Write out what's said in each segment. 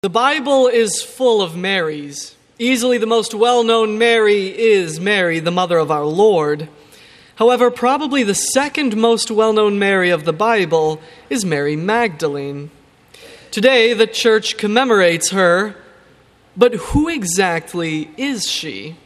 The Bible is full of Marys. Easily the most well-known Mary is Mary, the mother of our Lord. However, probably the second most well-known Mary of the Bible is Mary Magdalene. Today, the church commemorates her, but who exactly is she?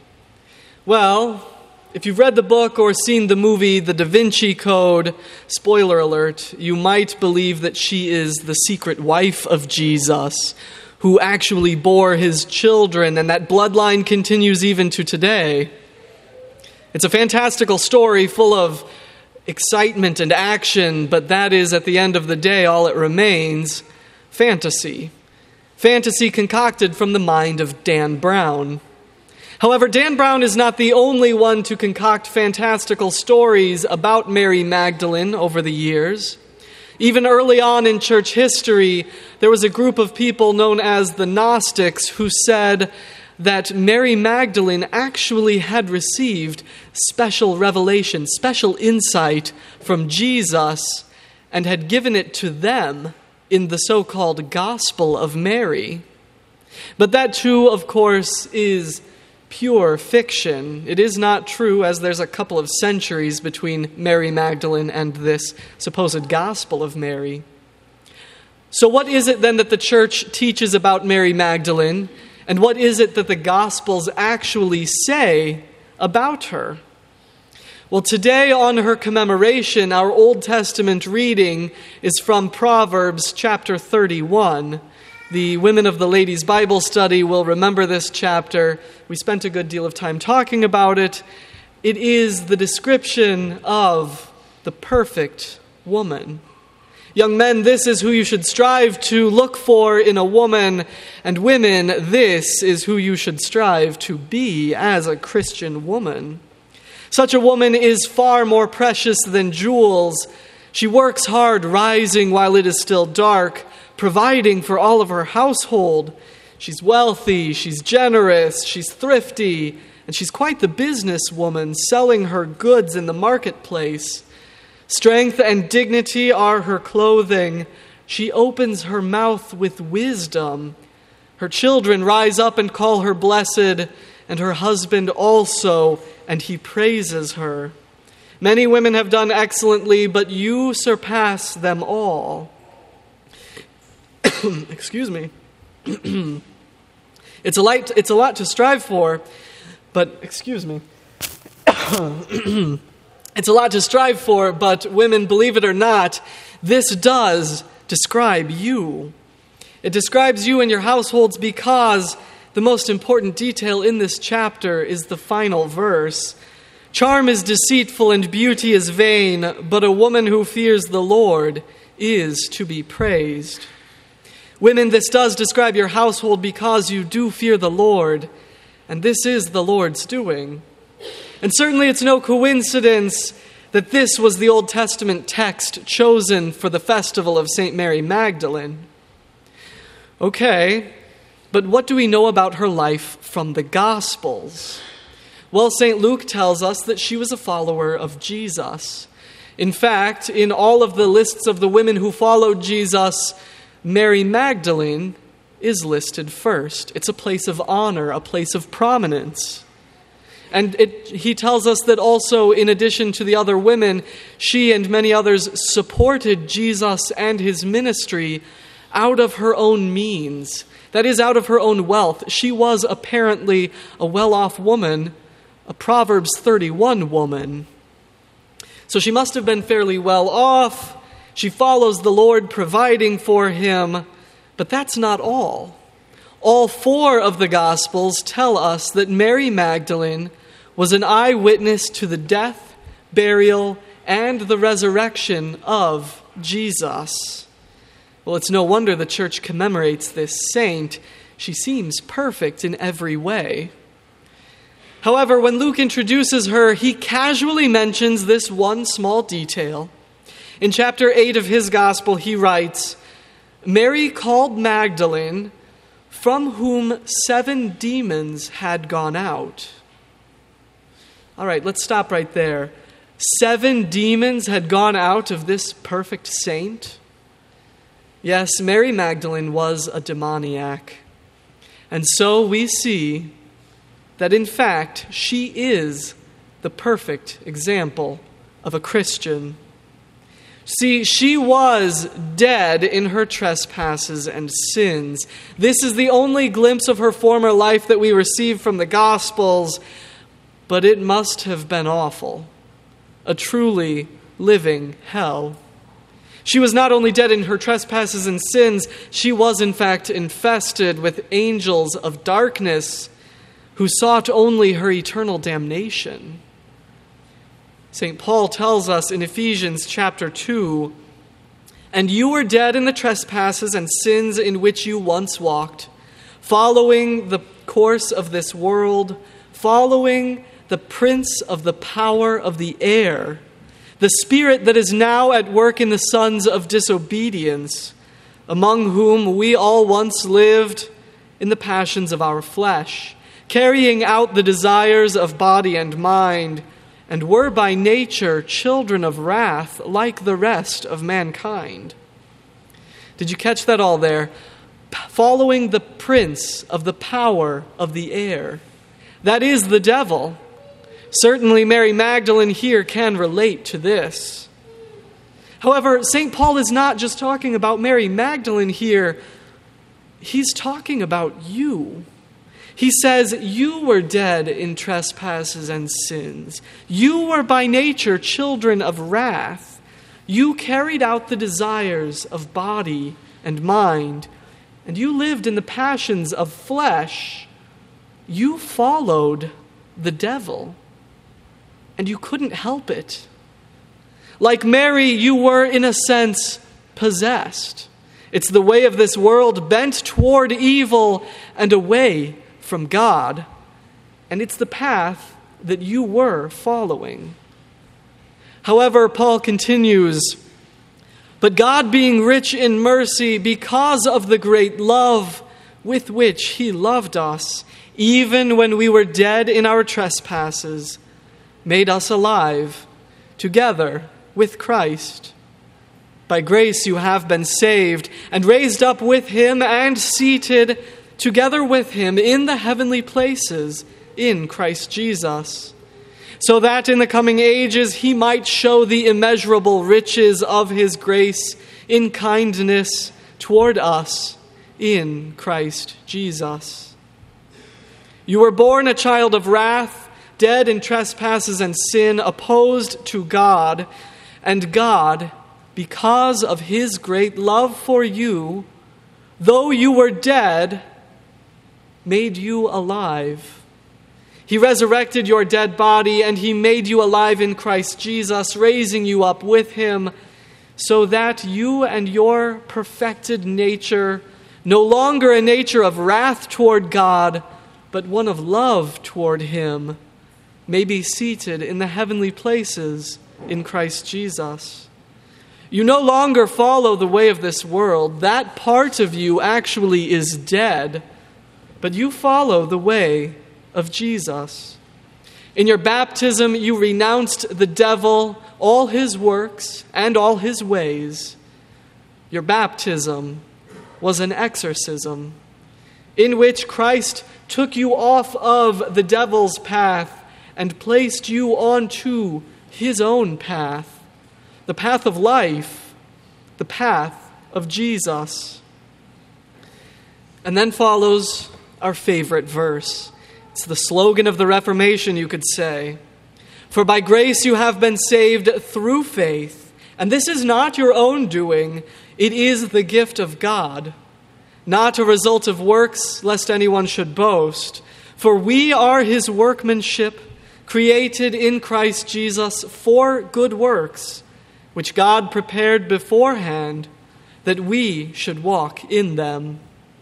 Well, if you've read the book or seen the movie The Da Vinci Code, spoiler alert, you might believe that she is the secret wife of Jesus, who actually bore his children, and that bloodline continues even to today. It's a fantastical story full of excitement and action, but that is, at the end of the day, all it remains: fantasy. Fantasy concocted from the mind of Dan Brown. However, Dan Brown is not the only one to concoct fantastical stories about Mary Magdalene over the years. Even early on in church history, there was a group of people known as the Gnostics who said that Mary Magdalene actually had received special revelation, special insight from Jesus, and had given it to them in the so-called Gospel of Mary. But that too, of course, is pure fiction. It is not true, as there's a couple of centuries between Mary Magdalene and this supposed Gospel of Mary. So what is it then that the church teaches about Mary Magdalene, and what is it that the Gospels actually say about her? Well, today on her commemoration, our Old Testament reading is from Proverbs chapter 31. The women of the Ladies' Bible Study will remember this chapter. We spent a good deal of time talking about it. It is the description of the perfect woman. Young men, this is who you should strive to look for in a woman, and women, this is who you should strive to be as a Christian woman. Such a woman is far more precious than jewels. She works hard, rising while it is still dark, providing for all of her household. She's wealthy, she's generous, she's thrifty, and she's quite the businesswoman, selling her goods in the marketplace. Strength and dignity are her clothing. She opens her mouth with wisdom. Her children rise up and call her blessed, and her husband also, and he praises her. Many women have done excellently, but you surpass them all. Excuse me. It's a lot to strive for, but excuse me. It's a lot to strive for, but women, believe it or not, this does describe you. It describes you and your households because the most important detail in this chapter is the final verse. Charm is deceitful and beauty is vain, but a woman who fears the Lord is to be praised. Women, this does describe your household because you do fear the Lord, and this is the Lord's doing. And certainly it's no coincidence that this was the Old Testament text chosen for the festival of St. Mary Magdalene. Okay, but what do we know about her life from the Gospels? Well, St. Luke tells us that she was a follower of Jesus. In fact, in all of the lists of the women who followed Jesus, Mary Magdalene is listed first. It's a place of honor, a place of prominence. And he tells us that also, in addition to the other women, she and many others supported Jesus and his ministry out of her own means. That is, out of her own wealth. She was apparently a well-off woman, a Proverbs 31 woman. So she must have been fairly well off. She follows the Lord, providing for him. But that's not all. All four of the Gospels tell us that Mary Magdalene was an eyewitness to the death, burial, and the resurrection of Jesus. Well, it's no wonder the church commemorates this saint. She seems perfect in every way. However, when Luke introduces her, he casually mentions this one small detail. In chapter 8 of his gospel, he writes, Mary called Magdalene, from whom 7 demons had gone out. All right, let's stop right there. 7 demons had gone out of this perfect saint? Yes, Mary Magdalene was a demoniac. And so we see that in fact she is the perfect example of a Christian. See, she was dead in her trespasses and sins. This is the only glimpse of her former life that we receive from the Gospels, but it must have been awful, a truly living hell. She was not only dead in her trespasses and sins, she was in fact infested with angels of darkness who sought only her eternal damnation. St. Paul tells us in Ephesians chapter 2, "And you were dead in the trespasses and sins in which you once walked, following the course of this world, following the prince of the power of the air, the spirit that is now at work in the sons of disobedience, among whom we all once lived in the passions of our flesh, carrying out the desires of body and mind, and were by nature children of wrath like the rest of mankind." Did you catch that all there? Following the prince of the power of the air. That is the devil. Certainly Mary Magdalene here can relate to this. However, St. Paul is not just talking about Mary Magdalene here. He's talking about you. He says, you were dead in trespasses and sins. You were by nature children of wrath. You carried out the desires of body and mind, and you lived in the passions of flesh. You followed the devil, and you couldn't help it. Like Mary, you were, in a sense, possessed. It's the way of this world bent toward evil and away from God, and it's the path that you were following. However, Paul continues, "But God, being rich in mercy, because of the great love with which he loved us, even when we were dead in our trespasses, made us alive together with Christ. By grace you have been saved, and raised up with him, and seated together with him in the heavenly places in Christ Jesus, so that in the coming ages he might show the immeasurable riches of his grace in kindness toward us in Christ Jesus. You were born a child of wrath, dead in trespasses and sin, opposed to God, and God, because of his great love for you, though you were dead, made you alive. He resurrected your dead body, and he made you alive in Christ Jesus, raising you up with him, so that you and your perfected nature, no longer a nature of wrath toward God, but one of love toward him, may be seated in the heavenly places in Christ Jesus. You no longer follow the way of this world. That part of you actually is dead, but you follow the way of Jesus. In your baptism, you renounced the devil, all his works, and all his ways. Your baptism was an exorcism in which Christ took you off of the devil's path and placed you onto his own path, the path of life, the path of Jesus. And then follows our favorite verse. It's the slogan of the Reformation, you could say. For by grace you have been saved through faith, and this is not your own doing, it is the gift of God, not a result of works, lest anyone should boast. For we are his workmanship, created in Christ Jesus for good works, which God prepared beforehand that we should walk in them.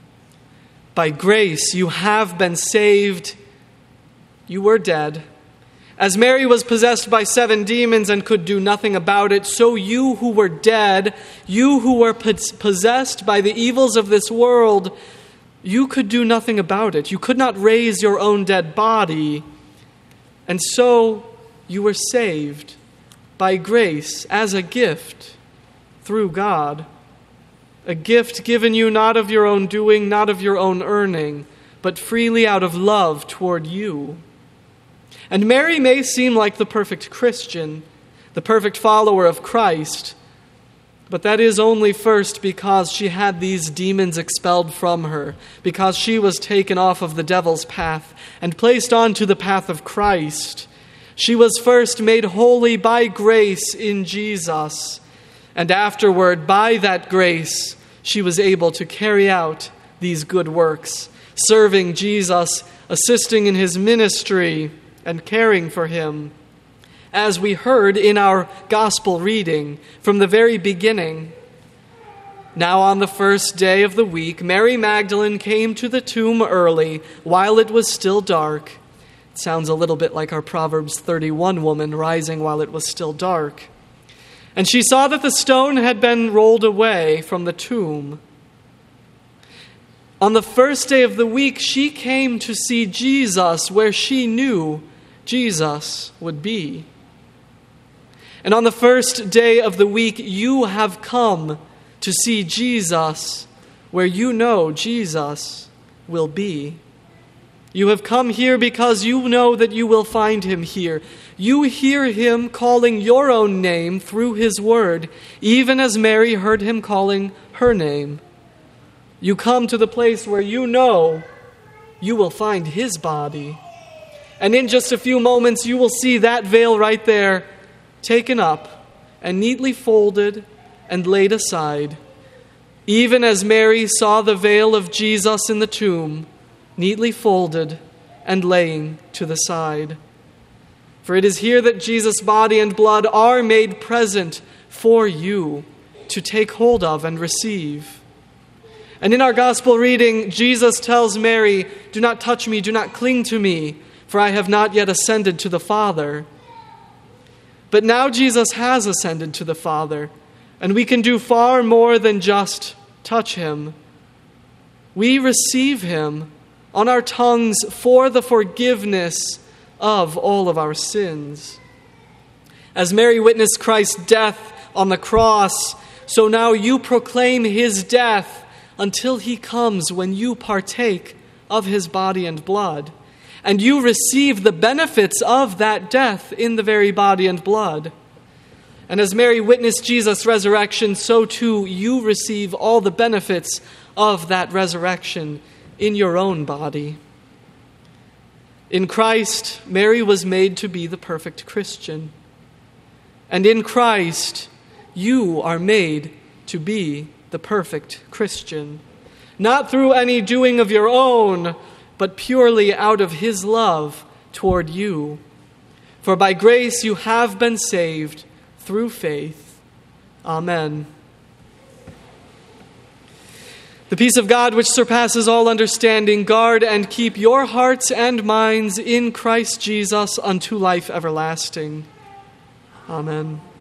By grace you have been saved. You were dead. As Mary was possessed by 7 demons and could do nothing about it, so you who were dead, you who were possessed by the evils of this world, you could do nothing about it. You could not raise your own dead body. And so you were saved by grace as a gift through God. a gift given you not of your own doing, not of your own earning, but freely out of love toward you. And Mary may seem like the perfect Christian, the perfect follower of Christ, but that is only first because she had these demons expelled from her, because she was taken off of the devil's path and placed onto the path of Christ. She was first made holy by grace in Jesus, and afterward, by that grace, she was able to carry out these good works, serving Jesus, assisting in his ministry, and caring for him. As we heard in our gospel reading from the very beginning, now on the first day of the week, Mary Magdalene came to the tomb early while it was still dark. It sounds a little bit like our Proverbs 31 woman rising while it was still dark. And she saw that the stone had been rolled away from the tomb. On the first day of the week, she came to see Jesus where she knew Jesus would be. And on the first day of the week, you have come to see Jesus where you know Jesus will be. You have come here because you know that you will find him here. You hear him calling your own name through his word, even as Mary heard him calling her name. You come to the place where you know you will find his body. And in just a few moments, you will see that veil right there taken up and neatly folded and laid aside, even as Mary saw the veil of Jesus in the tomb, neatly folded and laying to the side. For it is here that Jesus' body and blood are made present for you to take hold of and receive. And in our gospel reading, Jesus tells Mary, "Do not touch me, do not cling to me, for I have not yet ascended to the Father." But now Jesus has ascended to the Father, and we can do far more than just touch him. We receive him on our tongues for the forgiveness of all of our sins. As Mary witnessed Christ's death on the cross, so now you proclaim his death until he comes when you partake of his body and blood. And you receive the benefits of that death in the very body and blood. And as Mary witnessed Jesus' resurrection, so too you receive all the benefits of that resurrection in your own body. In Christ, Mary was made to be the perfect Christian. And in Christ, you are made to be the perfect Christian. Not through any doing of your own, but purely out of his love toward you. For by grace you have been saved through faith. Amen. The peace of God, which surpasses all understanding, guard and keep your hearts and minds in Christ Jesus unto life everlasting. Amen.